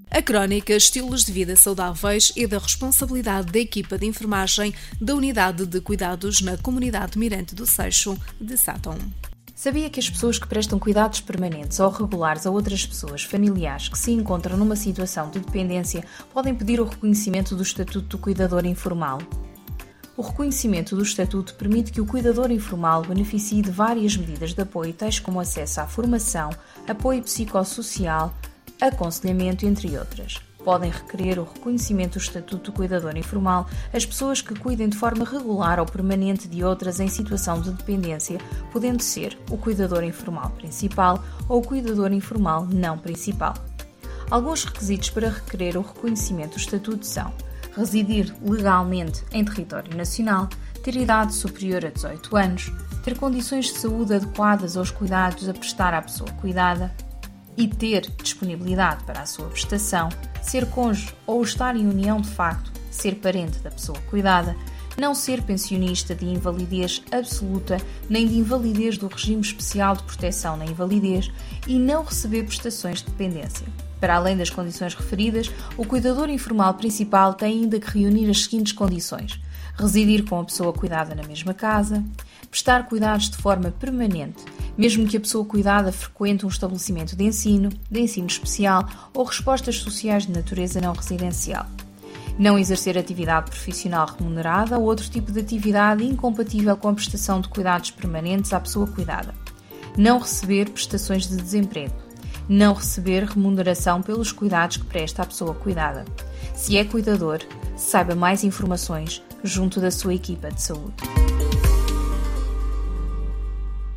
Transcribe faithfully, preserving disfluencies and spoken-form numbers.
A crónica Estilos de Vida Saudáveis é da responsabilidade da equipa de enfermagem da Unidade de Cuidados na Comunidade Mirante do Seixo de Sátão. Sabia que as pessoas que prestam cuidados permanentes ou regulares a outras pessoas familiares que se encontram numa situação de dependência podem pedir o reconhecimento do Estatuto do Cuidador Informal? O reconhecimento do Estatuto permite que o cuidador informal beneficie de várias medidas de apoio, tais como acesso à formação, apoio psicossocial, aconselhamento, entre outras. Podem requerer o reconhecimento do Estatuto do Cuidador Informal as pessoas que cuidem de forma regular ou permanente de outras em situação de dependência, podendo ser o cuidador informal principal ou o cuidador informal não principal. Alguns requisitos para requerer o reconhecimento do Estatuto são: residir legalmente em território nacional, ter idade superior a dezoito anos, ter condições de saúde adequadas aos cuidados a prestar à pessoa cuidada e ter disponibilidade para a sua prestação, ser cônjuge ou estar em união de facto, ser parente da pessoa cuidada, não ser pensionista de invalidez absoluta nem de invalidez do regime especial de proteção na invalidez e não receber prestações de dependência. Para além das condições referidas, o cuidador informal principal tem ainda que reunir as seguintes condições: residir com a pessoa cuidada na mesma casa, prestar cuidados de forma permanente, mesmo que a pessoa cuidada frequente um estabelecimento de ensino, de ensino especial ou respostas sociais de natureza não residencial, não exercer atividade profissional remunerada ou outro tipo de atividade incompatível com a prestação de cuidados permanentes à pessoa cuidada, não receber prestações de desemprego, não receber remuneração pelos cuidados que presta à pessoa cuidada. Se é cuidador, saiba mais informações junto da sua equipa de saúde.